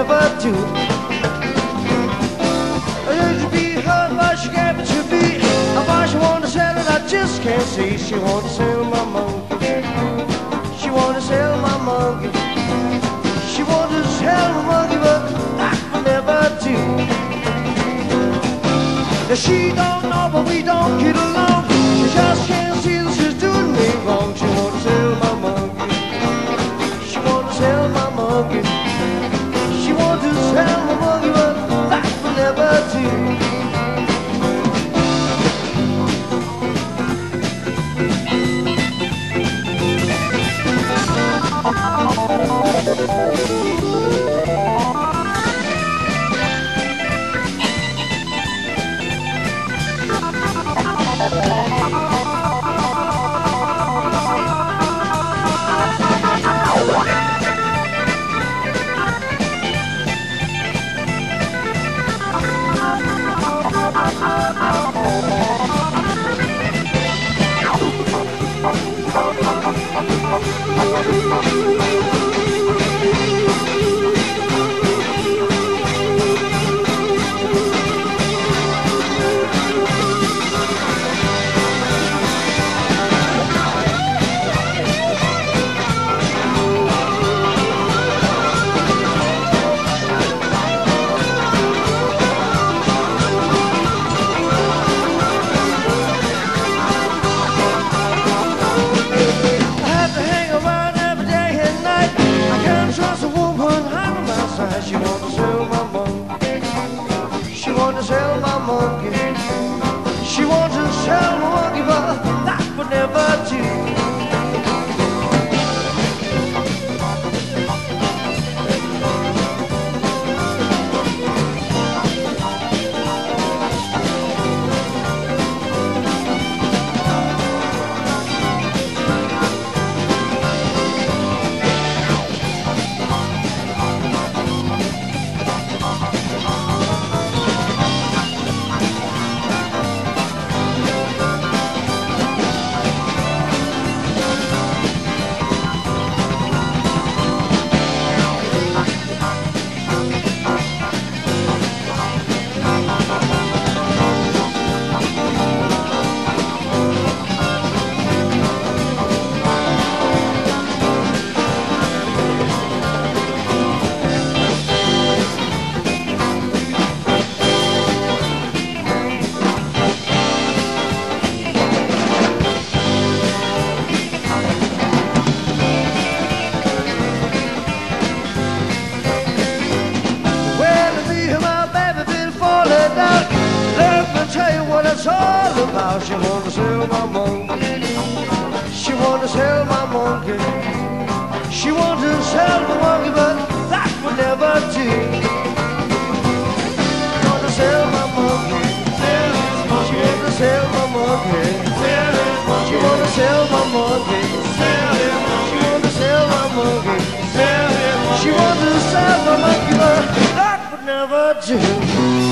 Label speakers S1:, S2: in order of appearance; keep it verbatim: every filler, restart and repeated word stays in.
S1: never do. To be hurt, but she gave it to be. Why she wanna sell it, I just can't see. She wanna sell my monkey. She wanna sell my monkey. She wanna sell my monkey, but I will never do. Now she don't know, but we don't get along. She just can't see that she's doing me wrong. She wanna sell my monkey. She wanna sell my monkey. She wanna sell my monkey, but that will never do. She wanna sell my monkey. She wanna sell my monkey. She wants to sell my monkey, but that would never do. It's all about. She wanna sell my monkey. She wanna sell my monkey. She wants to sell my monkey, but that would never do. She wanna sell my monkey. She wanna sell my monkey. She wanna sell my monkey. She wanna sell my monkey. She wants to sell my monkey, but that would never do.